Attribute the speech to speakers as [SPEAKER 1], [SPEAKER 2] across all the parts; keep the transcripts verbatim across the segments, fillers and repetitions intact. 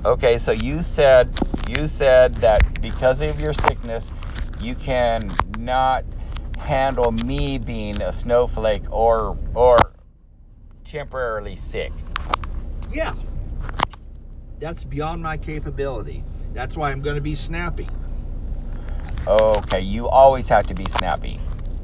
[SPEAKER 1] Okay, so you said you said that because of your sickness, you can not handle me being a snowflake or or temporarily sick.
[SPEAKER 2] Yeah. That's beyond my capability. That's why I'm going to be snappy.
[SPEAKER 1] Okay, you always have to be snappy.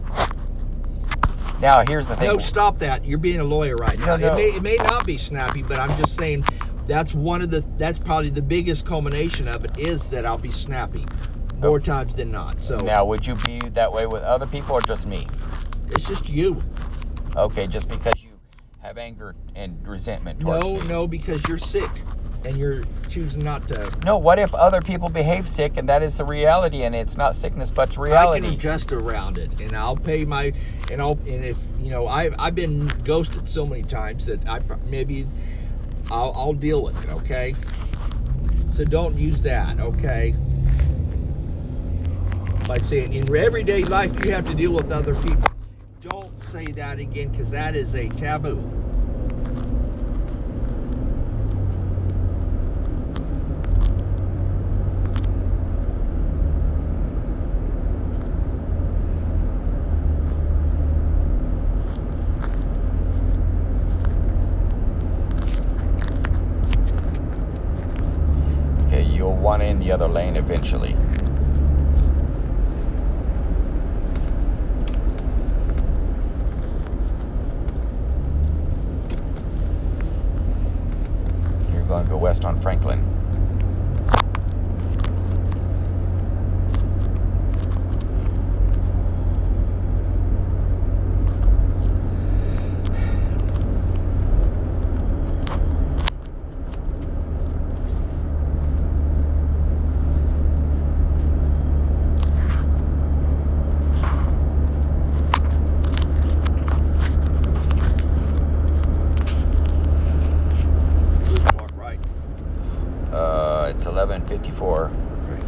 [SPEAKER 1] Now, here's the thing.
[SPEAKER 2] No, stop that. You're being a lawyer right now.
[SPEAKER 1] No, no.
[SPEAKER 2] It may it may not be snappy, but I'm just saying that's one of the that's probably the biggest culmination of it is that I'll be snappy more
[SPEAKER 1] Okay.
[SPEAKER 2] times than not. So
[SPEAKER 1] now, would you be that way with other people or just me?
[SPEAKER 2] it's just you.
[SPEAKER 1] Okay, just because you have anger and resentment towards
[SPEAKER 2] No,
[SPEAKER 1] me.
[SPEAKER 2] no, because you're sick and you're choosing not to.
[SPEAKER 1] No, what if other people behave sick and that is the reality and it's not sickness but reality?
[SPEAKER 2] I can adjust around it, and I'll pay my and I'll and if you know I've I've been ghosted so many times that I maybe I'll I'll deal with it. Okay, so don't use that. Okay, by saying in everyday life you have to deal with other people. Don't say that again because that is a taboo.
[SPEAKER 1] Okay, you'll want in the other lane eventually. You're going to go west on Franklin. Uh, it's eleven fifty-four.
[SPEAKER 2] Okay.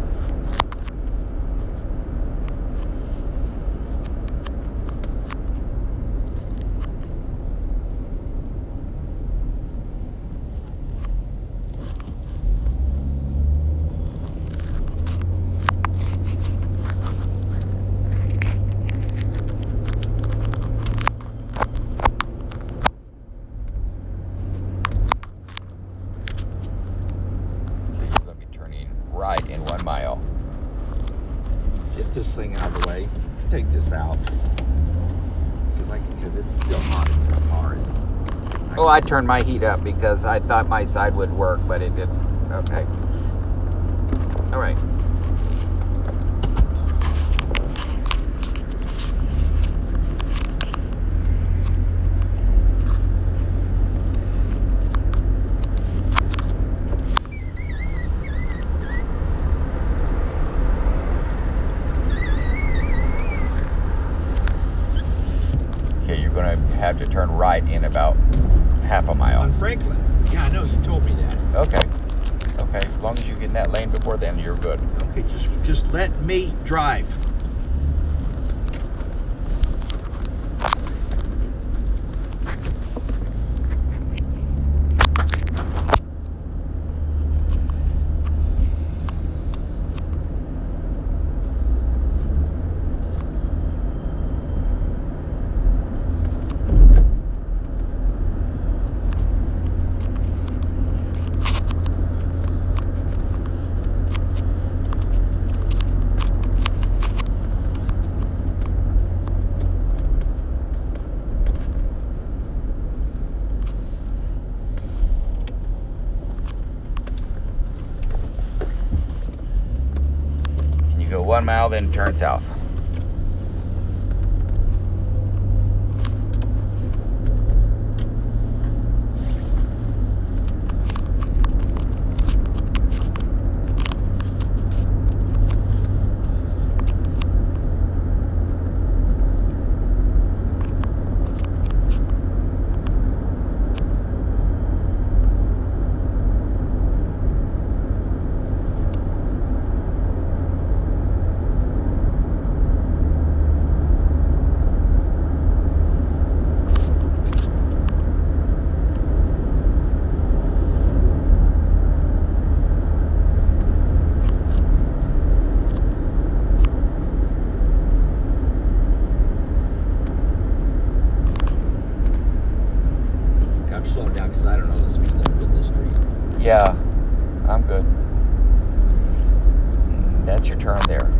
[SPEAKER 1] You're going to be turning right in one mile.
[SPEAKER 2] Get this thing out of the way. Take this out because I because it's still hot in this car.
[SPEAKER 1] Oh, I turned my heat up because I thought my side would work, but it didn't. Okay. All right. Okay, you're going to have to turn right in about half a mile.
[SPEAKER 2] On Franklin. Yeah, I know. You told me that.
[SPEAKER 1] Okay. Okay. As long as you get in that lane before then, you're good.
[SPEAKER 2] Okay, just just let me drive.
[SPEAKER 1] You go one mile, then turn south. Yeah, I'm good. That's your turn there.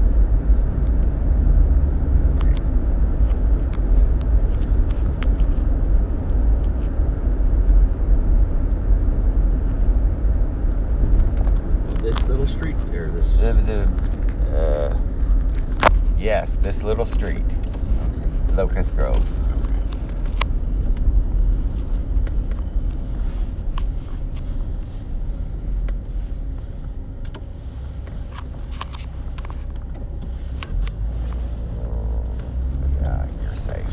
[SPEAKER 2] This little street there, this.
[SPEAKER 1] The, the uh, yes, this little street,
[SPEAKER 2] Okay.
[SPEAKER 1] Locust Grove. Yeah, you're safe.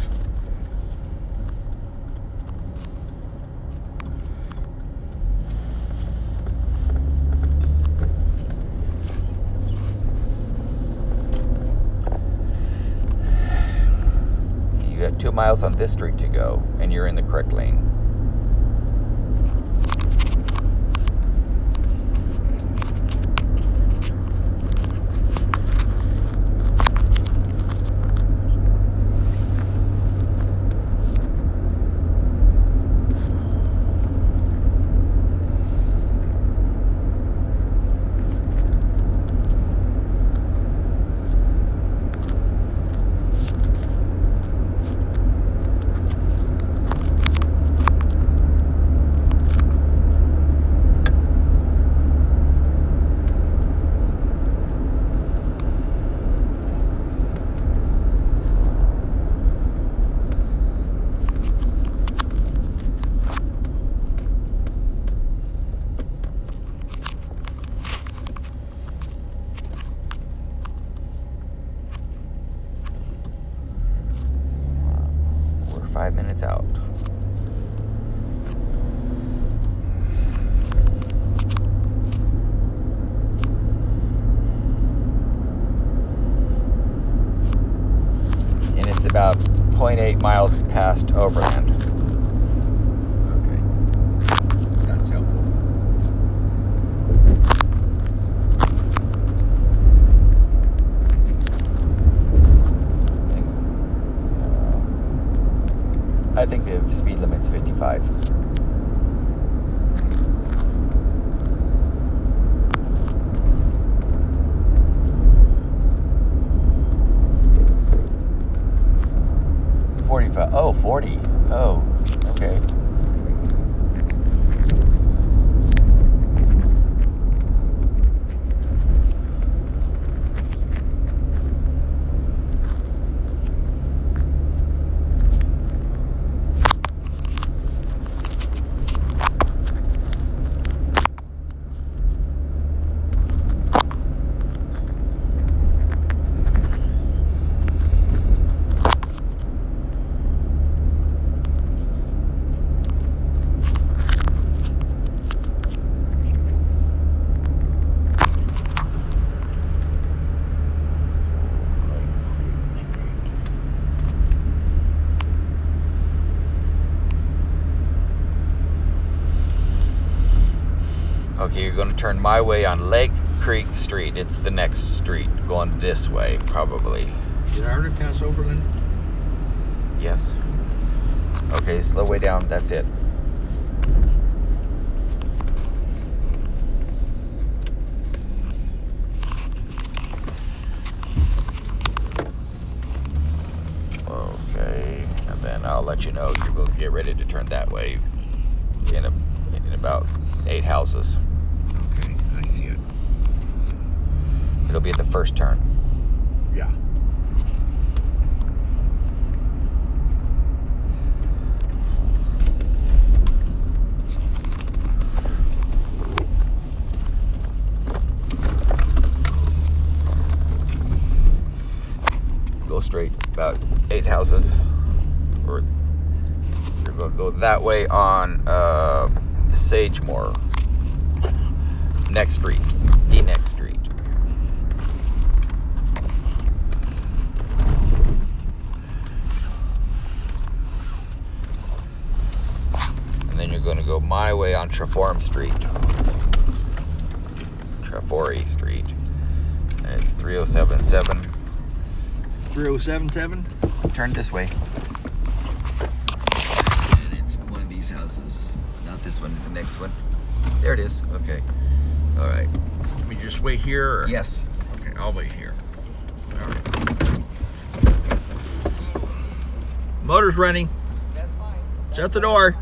[SPEAKER 1] You got two miles on this street to go, and you're in the correct lane. We're five minutes out. And it's about zero point eight miles past Overland.
[SPEAKER 2] Okay. That's helpful.
[SPEAKER 1] I think the speed limit's fifty-five. forty-five. Oh, forty. Oh, okay. Okay, you're going to turn my way on Lake Creek Street. It's the next street, going this way, probably.
[SPEAKER 2] Did I already pass Overland?
[SPEAKER 1] Yes. Okay, slow way down. That's it. Okay, and then I'll let you know you're going to get ready to turn that way in a in about eight houses.
[SPEAKER 2] Okay, I see it.
[SPEAKER 1] It'll be at the first turn.
[SPEAKER 2] Yeah.
[SPEAKER 1] Go straight about eight houses, or you're going to go that way on uh, Sagemore. Next street, the next street. And then you're going to go my way on Treforum Street. Trefory Street. And it's three oh seven seven.
[SPEAKER 2] three oh seven seven?
[SPEAKER 1] Turn this way. And it's one of these houses. Not this one, the next one. There it is. Okay. All right.
[SPEAKER 2] Let me just wait here. Or?
[SPEAKER 1] Yes.
[SPEAKER 2] Okay, I'll wait here. All right. Motor's running.
[SPEAKER 3] That's fine. That's
[SPEAKER 2] Shut the
[SPEAKER 3] fine.
[SPEAKER 2] door.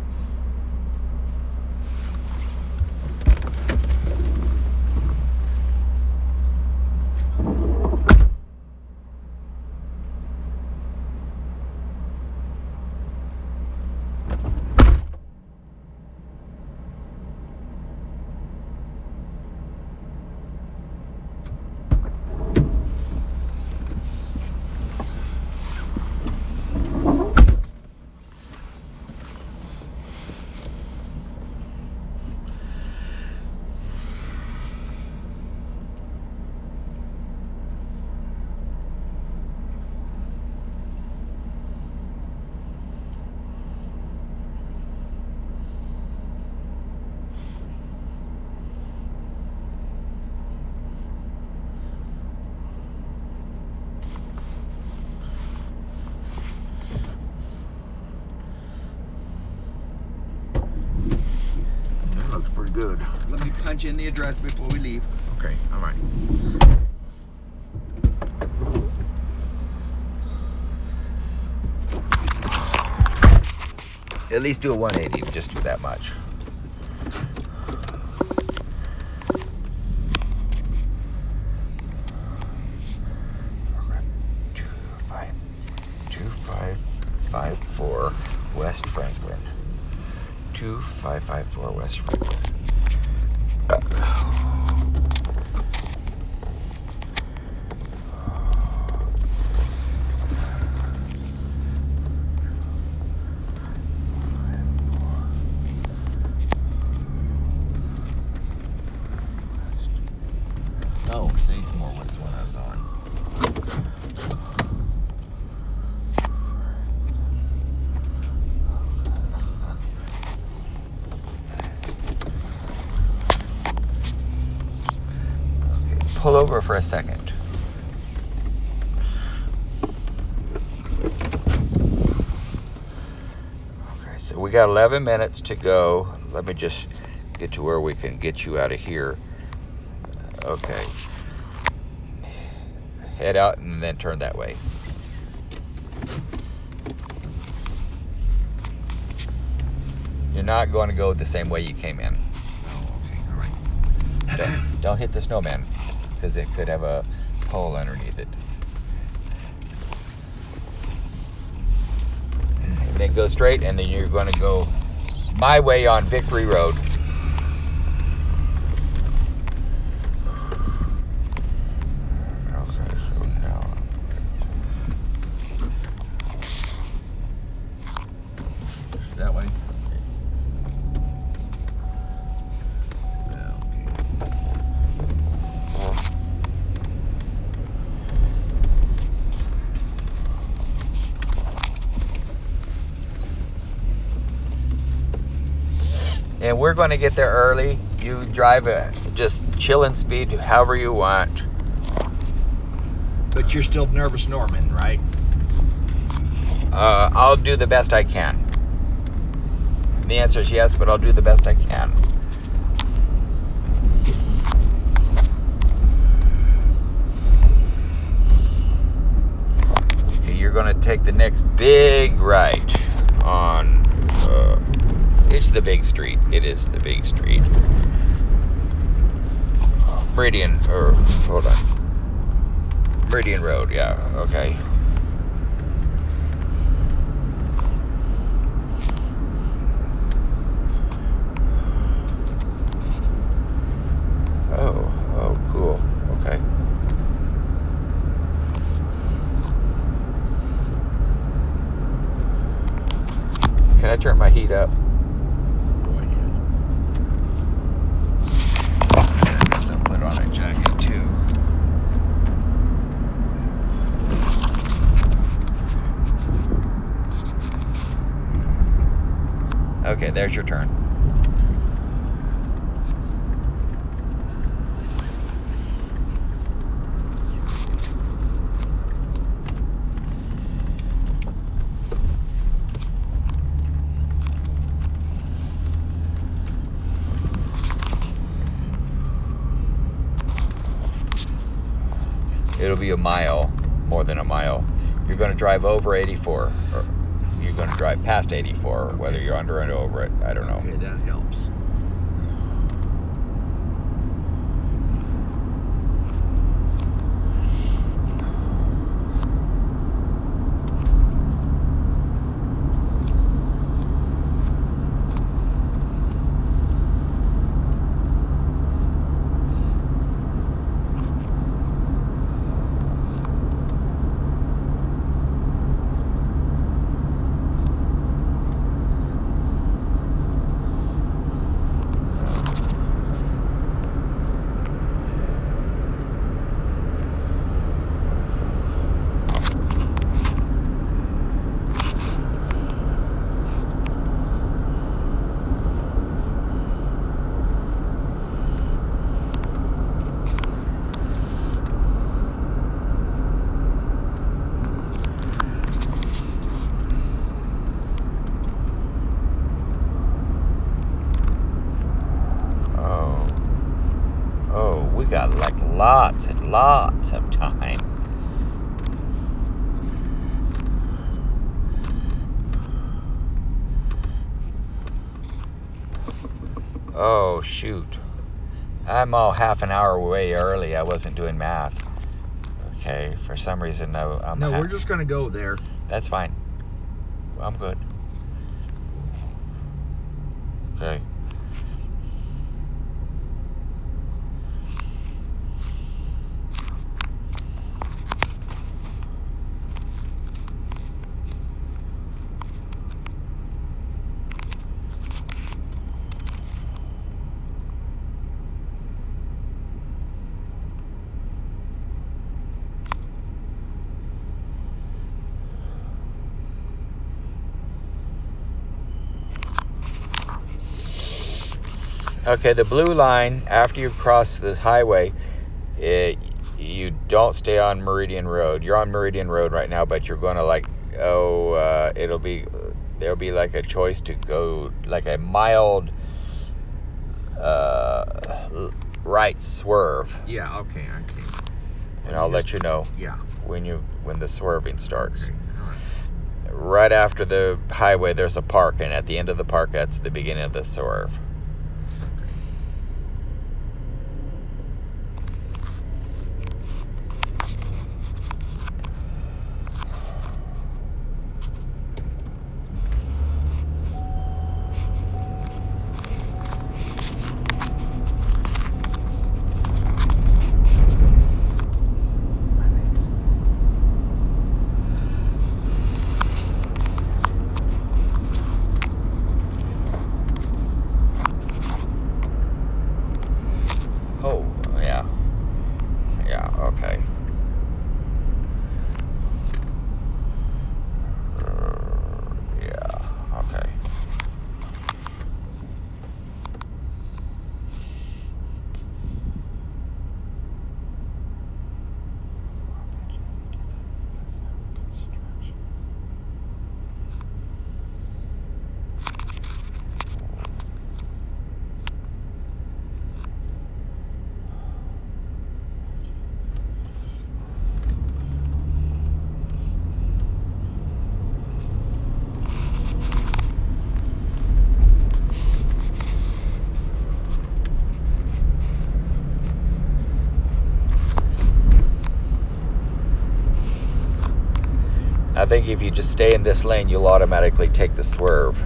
[SPEAKER 2] That looks pretty good.
[SPEAKER 3] Let me punch in the address before we leave.
[SPEAKER 2] Okay, all right.
[SPEAKER 1] At least do a one eighty. Just do that much. Two five two five five four West Franklin. Two five five four West Franklin.
[SPEAKER 2] Oh, Sagemore was the one I was on.
[SPEAKER 1] Okay, pull over for a second. Okay, so we got eleven minutes to go. Let me just get to where we can get you out of here. Okay. Head out and then turn that way. You're not going to go the same way you came in.
[SPEAKER 2] Oh, okay, all right.
[SPEAKER 1] Don't, don't hit the snowman, because it could have a pole underneath it. And then go straight, and then you're going to go my way on Victory Road. Okay, so now
[SPEAKER 2] That way. Okay.
[SPEAKER 1] and we're going to get there early. You drive a just chilling speed, however you want.
[SPEAKER 2] But you're still nervous Norman, right?
[SPEAKER 1] Uh, I'll do the best I can. And the answer is yes, but I'll do the best I can. Okay, you're going to take the next big right on. Uh, it's the big street. It is the big street. Meridian, or hold on. Meridian Road, yeah, okay. Oh, oh, cool. Okay. Can I turn my heat up?
[SPEAKER 2] Go ahead.
[SPEAKER 1] I guess I'll put on a jacket too. Okay, there's your turn. it'll be a mile, more than a mile. You're going to drive over eighty-four, or you're going to drive past eighty-four,
[SPEAKER 2] Okay.
[SPEAKER 1] whether you're under and over it, I don't know.
[SPEAKER 2] Okay, that helps.
[SPEAKER 1] We got like lots and lots of time. Oh shoot, I'm all half an hour way early. I wasn't doing math. Okay, for some reason no. I'm
[SPEAKER 2] no,
[SPEAKER 1] ha-
[SPEAKER 2] we're just gonna go there.
[SPEAKER 1] That's fine. I'm good. Okay. Okay, the blue line, after you cross the highway, it, you don't stay on Meridian Road. You're on Meridian Road right now, but you're going to like, oh, uh, it'll be, there'll be like a choice to go, like a mild uh, right swerve.
[SPEAKER 2] Yeah, okay, okay.
[SPEAKER 1] And I'll let you know
[SPEAKER 2] Yeah.
[SPEAKER 1] when you when the swerving starts.
[SPEAKER 2] Okay, all right.
[SPEAKER 1] Right after the highway, there's a park, and at the end of the park, that's the beginning of the swerve. Oh, yeah. Yeah, okay. Uh, yeah, okay. I think if you just stay in this lane, you'll automatically take the swerve.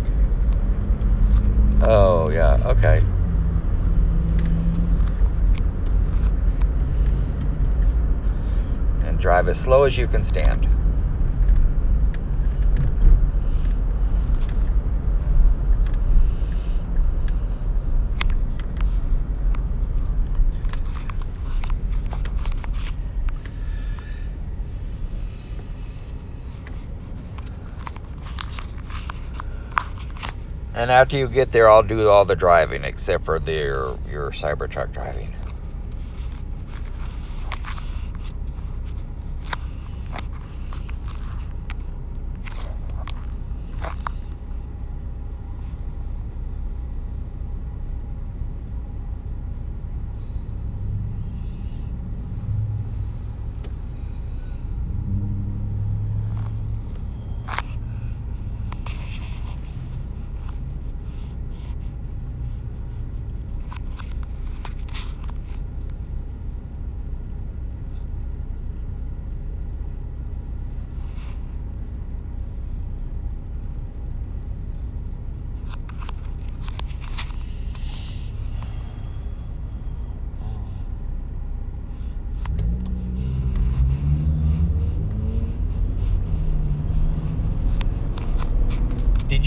[SPEAKER 1] Oh, yeah, okay. And drive as slow as you can stand. And after you get there, I'll do all the driving except for the, your, your Cybertruck driving.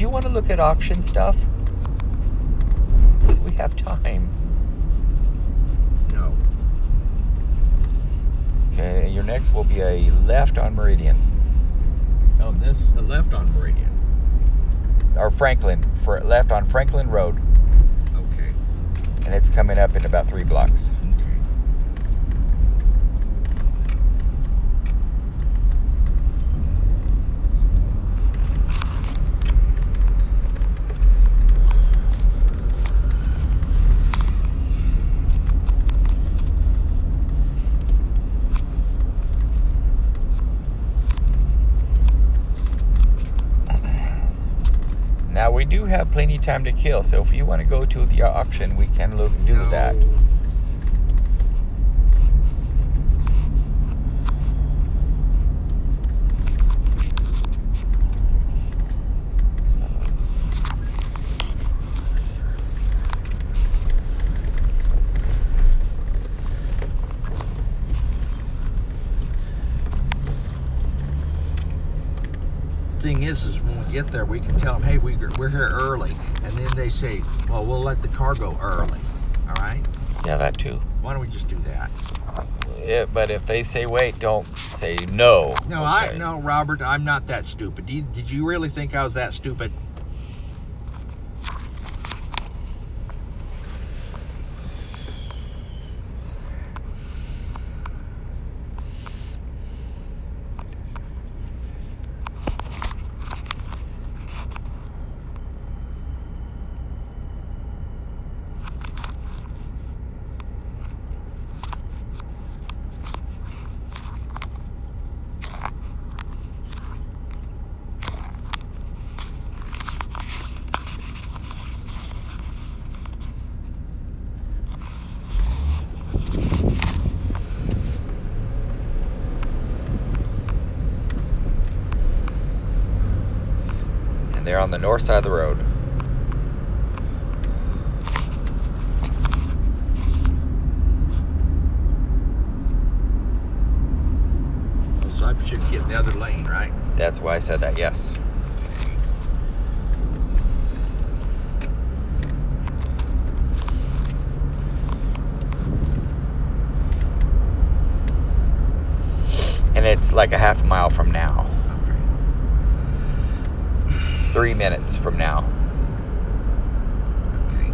[SPEAKER 1] you want to look at auction stuff? Because we have time.
[SPEAKER 2] No.
[SPEAKER 1] Okay, your next will be a left on Meridian.
[SPEAKER 2] Oh, this a left on Meridian.
[SPEAKER 1] Or Franklin, for left on Franklin Road.
[SPEAKER 2] Okay.
[SPEAKER 1] And it's coming up in about three blocks.
[SPEAKER 2] Okay.
[SPEAKER 1] Now we do have plenty of time to kill, so if you want to go to the auction, we can look, do
[SPEAKER 2] No.
[SPEAKER 1] that.
[SPEAKER 2] Thing is, is when we get there, we can tell them, hey, we, we're here early, and then they say, well, we'll let the car go early. All right?
[SPEAKER 1] Yeah, that too.
[SPEAKER 2] Why don't we just do that?
[SPEAKER 1] It, but if they say wait, don't say no.
[SPEAKER 2] No,
[SPEAKER 1] Okay.
[SPEAKER 2] I no, Robert, I'm not that stupid. Did, did you really think I was that stupid?
[SPEAKER 1] And they're on the north side of the road.
[SPEAKER 2] So I should get in the other lane, right?
[SPEAKER 1] That's why I said that, yes. And it's like a half mile from now.
[SPEAKER 2] Okay.
[SPEAKER 1] Three minutes from now.
[SPEAKER 2] Okay.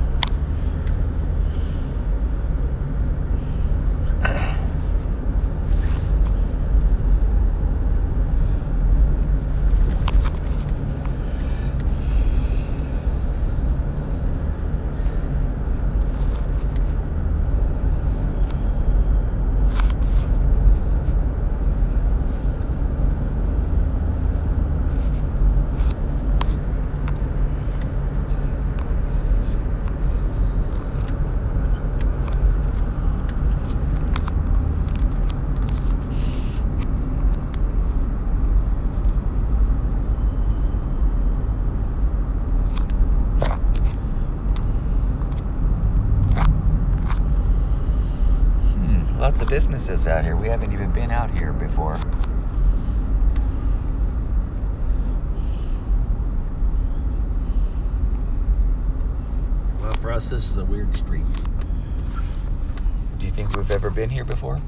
[SPEAKER 1] Lots of businesses out here. We haven't even been out here before.
[SPEAKER 2] Well, for us, this is a weird street.
[SPEAKER 1] Do you think we've ever been here before?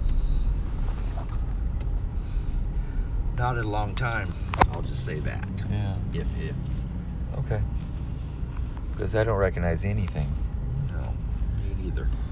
[SPEAKER 2] Not in a long time. I'll just say that.
[SPEAKER 1] Yeah.
[SPEAKER 2] If if.
[SPEAKER 1] Okay. Because I don't recognize anything.
[SPEAKER 2] No, me neither.